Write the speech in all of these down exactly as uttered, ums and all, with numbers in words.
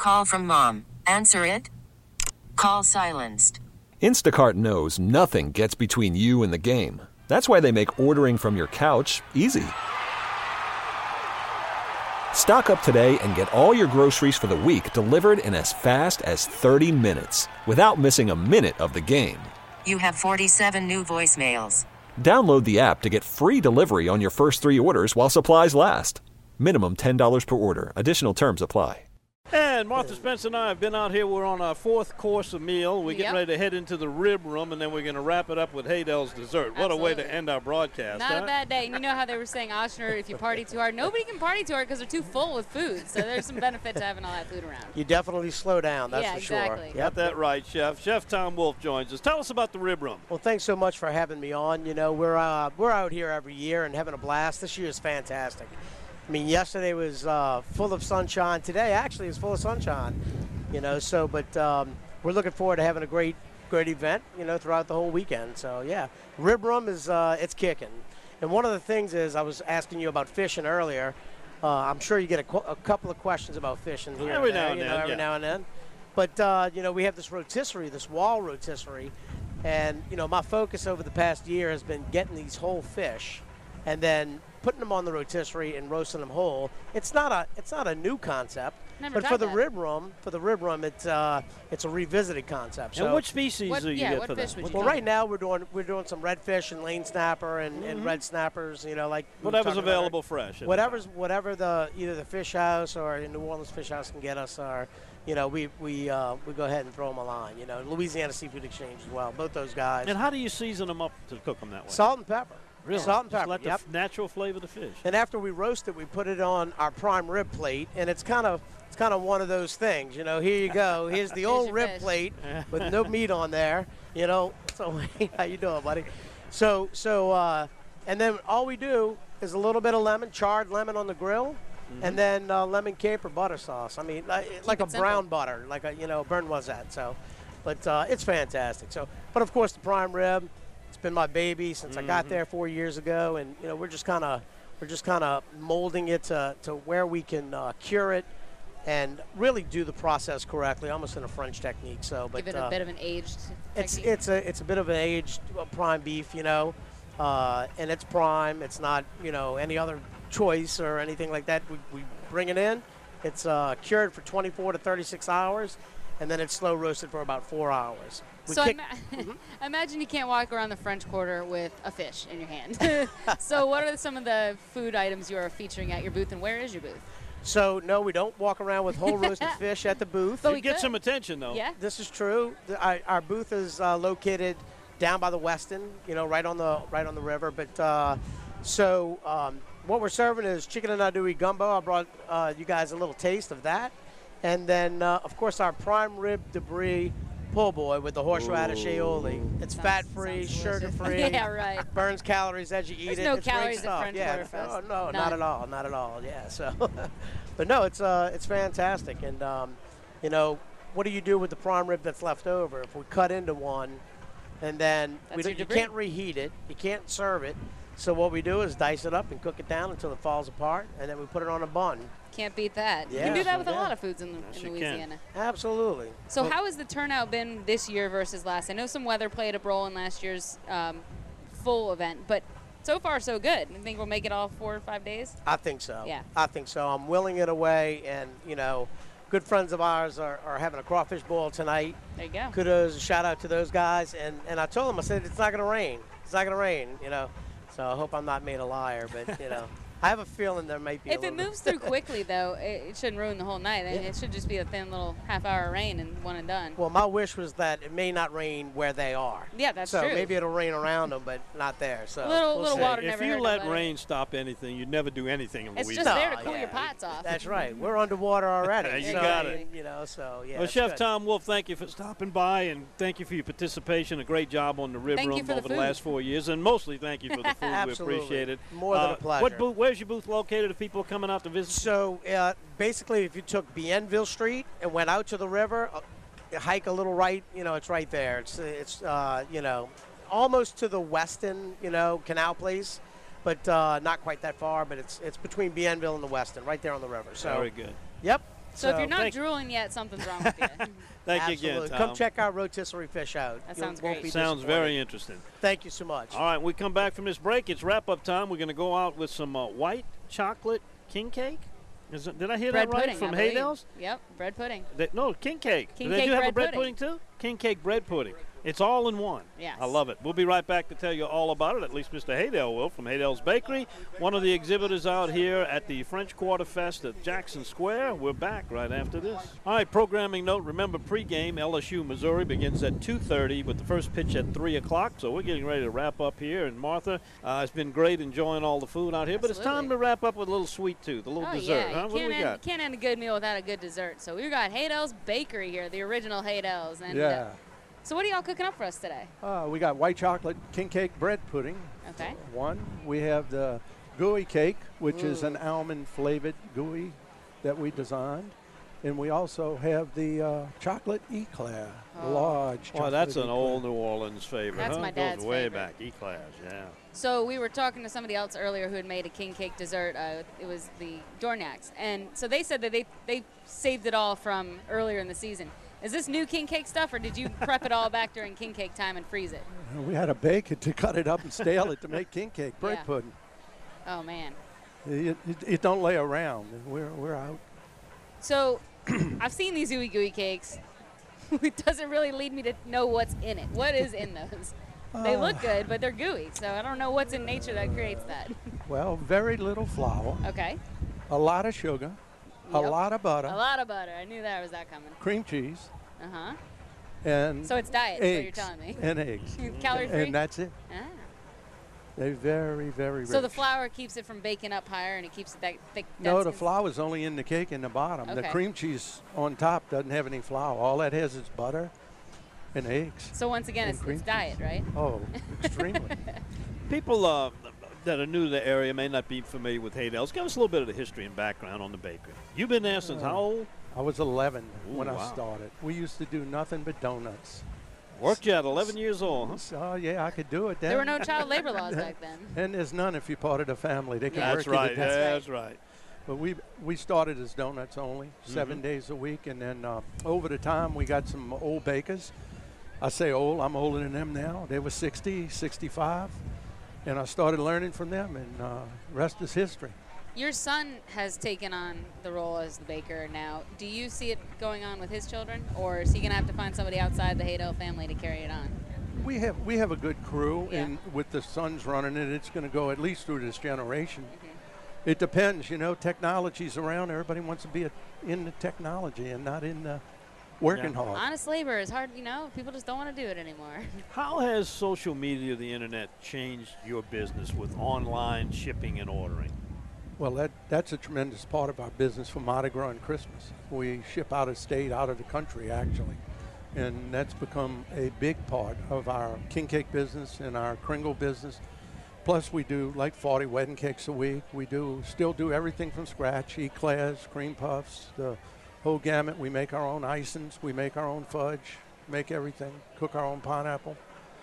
Call from mom. Answer it. Call silenced. Instacart knows nothing gets between you and the game. That's why they make ordering from your couch easy. Stock up today and get all your groceries for the week delivered in as fast as thirty minutes without missing a minute of the game. You have forty-seven new voicemails. Download the app to get free delivery on your first three orders while supplies last. Minimum ten dollars per order. Additional terms apply. And Martha Spence and I have been out here. We're on our fourth course of meal. We're getting Yep. ready to head into the rib room, and then we're going to wrap it up with Haydell's dessert. What a way to Absolutely. end our broadcast. Not huh? a bad day. And you know how they were saying, Ochsner, if you party too hard, nobody can party too hard because they're too full with food. So there's some benefit to having all that food around. You definitely slow down, that's Yeah, for exactly. sure. Got that right, Chef. Chef Tom Wolf joins us. Tell us about the rib room. Well, thanks so much for having me on. You know, we're uh, we're out here every year and having a blast. This year is fantastic. I mean, yesterday was uh, full of sunshine. Today, actually, is full of sunshine. You know, so but um, we're looking forward to having a great, great event. You know, throughout the whole weekend. So yeah, rib room is uh, it's kicking. And one of the things is I was asking you about fishing earlier. Uh, I'm sure you get a, qu- a couple of questions about fishing here Every and there, now and you know, then, every yeah. now and then. But uh, you know, we have this rotisserie, this wall rotisserie, and you know, my focus over the past year has been getting these whole fish, and then putting them on the rotisserie and roasting them whole. It's not a it's not a new concept, Never but tried for the that. rib room, for the rib room, it's uh, it's a revisited concept. And So, which species What- do you yeah, get what for fish that? would you well, get? right now we're doing we're doing some redfish and lane snapper and, and red snappers. You know, like we were Whatever's talking about available fresh. at the whatever's whatever the either the fish house or in New Orleans Fish House can get us, or you know, we we uh, we go ahead and throw them a line. You know, Louisiana Seafood Exchange as well. Both those guys. time. And how do you season them up to cook them that way? Salt and pepper. Really? Salt and Just pepper. let the Yep. f- natural flavor of the fish. And after we roast it, we put it on our prime rib plate, and it's kind of it's kind of one of those things. You know, here you go. Here's the old your rib fish. plate with no meat on there. You know, so how you doing, buddy? So so uh, and then all we do is a little bit of lemon, charred lemon on the grill, and then uh, lemon caper butter sauce. I mean, like, like a it simple. brown butter, like a you know, Bern was that. So, but uh, it's fantastic. So, but of course the prime rib. It's been my baby since I got there four years ago, and you know we're just kind of we're just kind of molding it to, to where we can uh, cure it and really do the process correctly, almost in a French technique. So, but Give it a uh, bit of an aged it's technique. it's a it's a bit of an aged uh, prime beef, you know, uh, and it's prime. It's not you know any other choice or anything like that. We, we bring it in. It's uh, cured for twenty-four to thirty-six hours, and then it's slow roasted for about four hours. We So kick- ima- imagine you can't walk around the French Quarter with a fish in your hand. So what are some of the food items you are featuring at your booth, and where is your booth? So no, we don't walk around with whole roasted fish at the booth. But You we get could. some attention, though. Yeah. This is true. The, our, our booth is uh, located down by the Westin, you know, right on the right on the river. But uh, so um, what we're serving is chicken and andouille gumbo. I brought uh, you guys a little taste of that, and then uh, of course our prime rib debris po' boy with the horseradish aioli. It's Sounds- fat-free, sounds delicious. sugar-free. Yeah, right. Burns calories as you eat There's it. no It's great calories at stuff. French yeah, Quarter Fest. No, no, not None. at all, not at all. Yeah, so, but no, it's uh, it's fantastic, and um, you know, what do you do with the prime rib that's left over? If we cut into one, and then we That's your don't, you debris. can't reheat it, you can't serve it. So what we do is dice it up and cook it down until it falls apart, and then we put it on a bun. Can't beat that. You Yeah, can do that with a yeah. lot of foods in, Yes, in you can. Louisiana. Absolutely. So But- how has the turnout been this year versus last? I know some weather played a role in last year's um, full event, but so far so good. I think we'll make it all four or five days. I think so. Yeah. I think so. I'm willing it away, and you know, good friends of ours are, are having a crawfish boil tonight. There you go. Kudos, shout out to those guys. And, and I told them, I said, it's not going to rain. It's not going to rain, you know. So I hope I'm not made a liar, but, you know, I have a feeling there might be a If it little bit- moves through quickly, though, it, it shouldn't ruin the whole night. Yeah. It should just be a thin little half-hour rain and one and done. Well, my wish was that it may not rain where they are. Yeah, that's so true. maybe it'll rain around them, but not there. So Little- we'll little see. water If never you hurt let nobody. rain stop anything, you'd never do anything in It's Louisiana. just there to No, cool yeah. your pots off. That's right. We're underwater already. You so, got it. You know, so yeah. Well, it's Chef good. Tom Wolf, thank you for stopping by, and thank you for your participation. A great job on the rib Thank you room for the over the food. last four years, and mostly thank you for the food. We Absolutely. appreciate it. More than a Uh, pleasure. What booth, where's your booth located if people are coming out to visit? So uh, basically, if you took Bienville Street and went out to the river, uh, you hike a little right, you know, it's right there. It's it's uh, you know, almost to the Westin, you know, Canal Place, but uh, not quite that far. But it's it's between Bienville and the Westin, right there on the river. So Very good. Yep. So, if you're not thank- drooling yet, something's wrong with you. Thank Absolutely. you again, Tom. Come check out rotisserie fish out. That You sounds won't great. be Sounds disappointed. very interesting. Thank you so much. All right, we come back from this break. It's wrap-up time. We're going to go out with some uh, white chocolate king cake. Is it, did I hear bread that right? pudding, From I believe. Haydell's? Yep, bread pudding. They, no, king cake. King Do they cake do have a bread bread pudding. pudding. too? King cake bread pudding. It's all in one. Yes. I love it. We'll be right back to tell you all about it. At least Mister Haydell will from Haydell's Bakery. One of the exhibitors out here at the French Quarter Fest at Jackson Square. We're back right after this. All right, programming note. Remember, pregame L S U Missouri begins at two thirty with the first pitch at three o'clock. So we're getting ready to wrap up here. And Martha, uh, it's been great enjoying all the food out here. But it's time Absolutely. to wrap up with a little sweet tooth, a little Oh, dessert. yeah. Huh? You What do can't, we end, got? can't end a good meal without a good dessert. So we've got Haydell's Bakery here, the original Haydell's. And, Yeah. Uh, so what are y'all cooking up for us today? Uh, we got white chocolate king cake bread pudding. Okay. One. We have the gooey cake, which is Ooh. an almond flavored gooey that we designed. And we also have the uh, chocolate eclair, Oh. large Boy, chocolate that's an eclair. old New Orleans favorite. That's huh? my Goes dad's way favorite. back. Eclairs, yeah. So we were talking to somebody else earlier who had made a king cake dessert. Uh, it was the Dorniaks. And so they said that they, they saved it all from earlier in the season. Is this new king cake stuff, or did you prep it all back during king cake time and freeze it? We had to bake it to cut it up and stale it to make king cake bread Yeah. pudding. Oh, man. It, it, it don't lay around. We're, we're out. So I've seen these ooey gooey cakes. It doesn't really lead me to know what's in it. What is in those? They look good, but they're gooey, so I don't know what's in nature that creates that. Well, very little flour, Okay. a lot of sugar, a Yep. lot of butter, A lot of butter. I knew that was that coming. cream cheese, Uh-huh. and So it's diet, is what you're eggs. telling me. And eggs. Calorie free? And that's it. Ah. They're very, very rich. So the flour keeps it from baking up higher, and it keeps it that thick. No, dense the cons- flour's only in the cake in the bottom. The Okay. cream cheese on top doesn't have any flour. All that has is butter and eggs. So once again, and it's, cream it's diet, right? Oh, extremely. People uh, that are new to the area may not be familiar with Haydell's. Give us a little bit of the history and background on the bakery. You've been there since how old? I was eleven Ooh, when I wow. started. We used to do nothing but donuts. Worked you at eleven years old, huh? So, yeah, I could do it then. There were no child labor laws back then. And there's none if you're part of the family. They can Yeah. work That's you to right. death. Yeah, that's right. But we we started as donuts only, Mm-hmm. seven days a week, and then uh, over the time we got some old bakers. I say old, I'm older than them now. They were sixty, sixty-five, and I started learning from them, and uh, rest is history. Your son has taken on the role as the baker now. Do you see it going on with his children, or is he going to have to find somebody outside the Haydell family to carry it on? We have we have a good crew, Yeah. and with the sons running it, it's going to go at least through this generation. Mm-hmm. It depends, you know. Technology's around. Everybody wants to be a, in the technology and not in the working Yeah. hard. Honest labor is hard, you know. People just don't want to do it anymore. How has social media, the internet, changed your business with online shipping and ordering? Well, that that's a tremendous part of our business for Mardi Gras and Christmas. We ship out of state, out of the country, actually. And that's become a big part of our king cake business and our Kringle business. Plus, we do like forty wedding cakes a week. We do still do everything from scratch, eclairs, cream puffs, the whole gamut. We make our own icings. We make our own fudge, make everything, cook our own pineapple.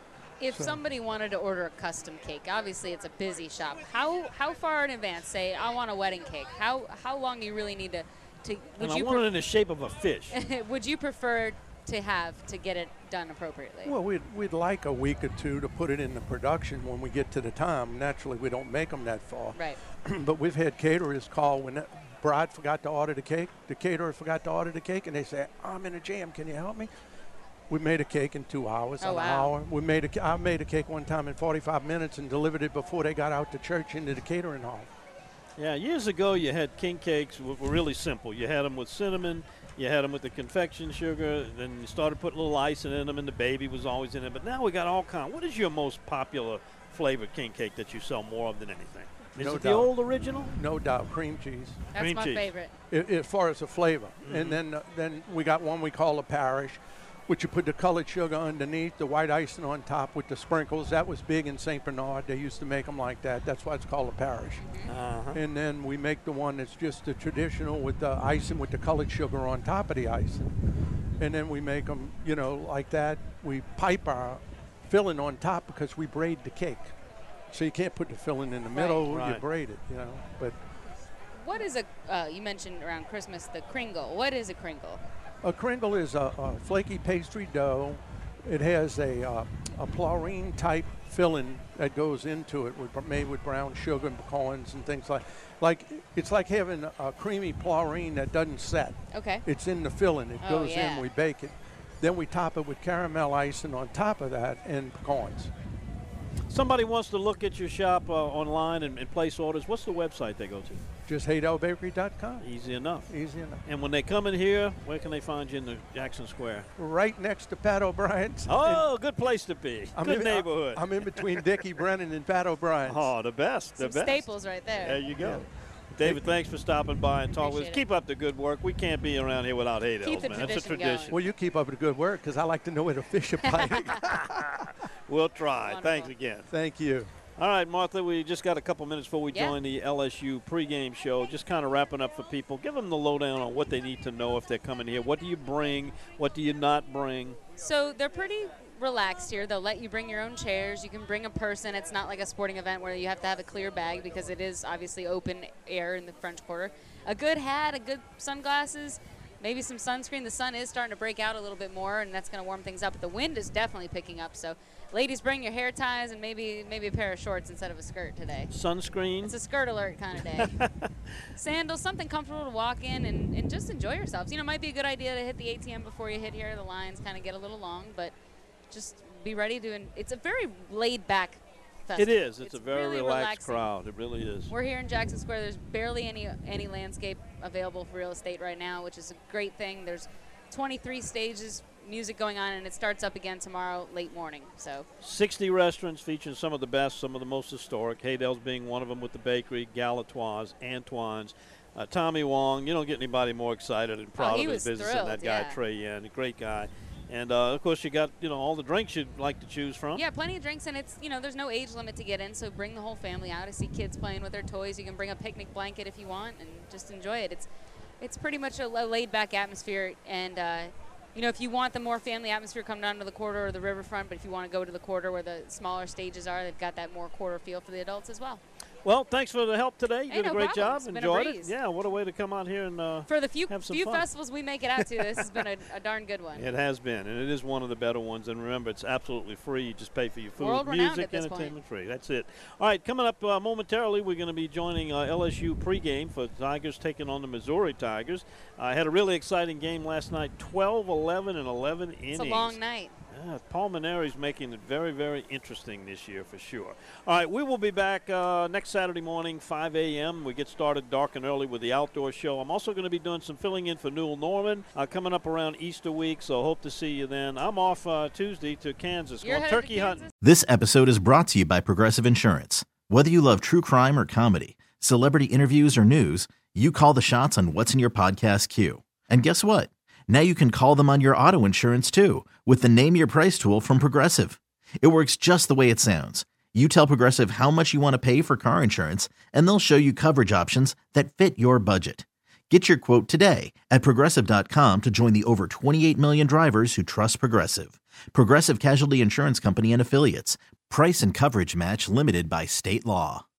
If So- somebody wanted to order a custom cake, obviously it's a busy shop. How how far in advance? Say, I want a wedding cake. How how long do you really need to to? Would And I you want it in the shape of a fish. pre- would you prefer to have to get it done appropriately? Well, we'd, we'd like a week or two to put it into production when we get to the time. Naturally, we don't make them that far. Right. But we've had caterers call when the bride forgot to order the cake, the caterer forgot to order the cake, and they say, I'm in a jam, can you help me? We made a cake in two hours, Oh, an wow. hour. We made a, ca- I made a cake one time in forty-five minutes and delivered it before they got out to church into the catering hall. Yeah, years ago you had king cakes were, were really simple. You had them with cinnamon, you had them with the confection sugar, then you started putting a little icing in them, and the baby was always in it. But now we got all kind. What is your most popular flavored king cake that you sell more of than anything? Is No it the doubt. old original? No doubt, cream cheese. That's Cream my cheese. favorite. I- as far as the flavor. And then uh, then we got one we call a parish, which you put the colored sugar underneath, the white icing on top with the sprinkles. That was big in Saint Bernard. They used to make them like that. That's why it's called a parish. Uh-huh. And then we make the one that's just the traditional with the icing with the colored sugar on top of the icing. And then we make them, you know, like that. We pipe our filling on top because we braid the cake. So you can't put the filling in the middle. You Right. braid it, you know. But what is a, uh, you mentioned around Christmas, the Kringle. What is a Kringle? A Kringle is a, a flaky pastry dough. It has a, uh, a Plurine type filling that goes into it, with, made with brown sugar and pecans and things like like it's like having a creamy Plurine that doesn't set. Okay. It's in the filling. It Oh, goes yeah. in. We bake it. Then we top it with caramel icing on top of that and pecans. Somebody wants to look at your shop uh, online and, and place orders. What's the website they go to? Just Haydel Bakery dot com. Easy enough. Easy enough. And when they come in here, where can they find you in the Jackson Square? Right next to Pat O'Brien's. Oh, good place to be. I'm Good in, neighborhood. I'm in between Dickie Brennan and Pat O'Brien's. Oh, the best. The Some best. staples right there. There you go. Yeah. David, thanks for stopping by and talking with us. Appreciate it. Keep up the good work. We can't be around here without Haydell's, Keep the man. That's a tradition tradition. going. Well, you keep up with the good work because I like to know where the fish are biting. We'll try. Wonderful. Thanks again. Thank you. All right, Martha, we just got a couple minutes before we Yeah. join the L S U pregame show. Just kind of wrapping up for people. Give them the lowdown on what they need to know if they're coming here. What do you bring? What do you not bring? So they're pretty relaxed here. They'll let you bring your own chairs. You can bring a person. It's not like a sporting event where you have to have a clear bag because it is obviously open air in the French Quarter. A good hat, a good sunglasses, maybe some sunscreen. The sun is starting to break out a little bit more, and that's going to warm things up. But the wind is definitely picking up. So, ladies, bring your hair ties and maybe maybe a pair of shorts instead of a skirt today. Sunscreen? It's a skirt alert kind of day. Sandals, something comfortable to walk in and, and just enjoy yourselves. You know, it might be a good idea to hit the A T M before you hit here. The lines kind of get a little long, but just be ready to. It's a very laid-back festival. It is. It's, a very really relaxed relaxing. crowd. It really is. We're here in Jackson Square. There's barely any any landscape available for real estate right now, which is a great thing. There's twenty-three stages, music going on, and it starts up again tomorrow late morning. So sixty restaurants featuring some of the best, some of the most historic. Haydell's being one of them with the bakery, Galatoire's, Antoine's, uh, Tommy Wong. You don't get anybody more excited and proud he of his was business than that thrilled, guy, yeah. Trey Yen. A great guy. And, uh, of course, you got, you know, all the drinks you'd like to choose from. yeah, plenty of drinks, and it's, you know, there's no age limit to get in, so bring the whole family out. I see kids playing with their toys. You can bring a picnic blanket if you want and just enjoy it. It's it's pretty much a, a laid-back atmosphere, and, uh, you know, if you want the more family atmosphere, come down to the quarter or the riverfront, but if you want to go to the quarter where the smaller stages are, they've got that more quarter feel for the adults as well. Well, thanks for the help today. You Hey, did a no great problem. job. It's been a Enjoyed it. breeze. Yeah, what a way to come out here and uh, For the few have some few fun. festivals we make it out to, this has been a, a darn good one. It has been, and it is one of the better ones. And remember, it's absolutely free. You just pay for your food, World-renowned music, at this entertainment free. That's it. All right, coming up uh, momentarily, we're going to be joining uh, L S U pregame for Tigers taking on the Missouri Tigers. I uh, had a really exciting game last night, twelve, eleven, and eleven innings. It's a long night. Yeah, Paul Maneri's making it very, very interesting this year for sure. All right, we will be back uh, next Saturday morning, five a m We get started dark and early with the outdoor show. I'm also going to be doing some filling in for Newell Norman uh, coming up around Easter week, so hope to see you then. I'm off uh, Tuesday to Kansas. You're Going headed to turkey hunting. Kansas? This episode is brought to you by Progressive Insurance. Whether you love true crime or comedy, celebrity interviews or news, you call the shots on what's in your podcast queue. And guess what? Now you can call them on your auto insurance too with the Name Your Price tool from Progressive. It works just the way it sounds. You tell Progressive how much you want to pay for car insurance, and they'll show you coverage options that fit your budget. Get your quote today at Progressive dot com to join the over twenty-eight million drivers who trust Progressive. Progressive Casualty Insurance Company and Affiliates. Price and coverage match limited by state law.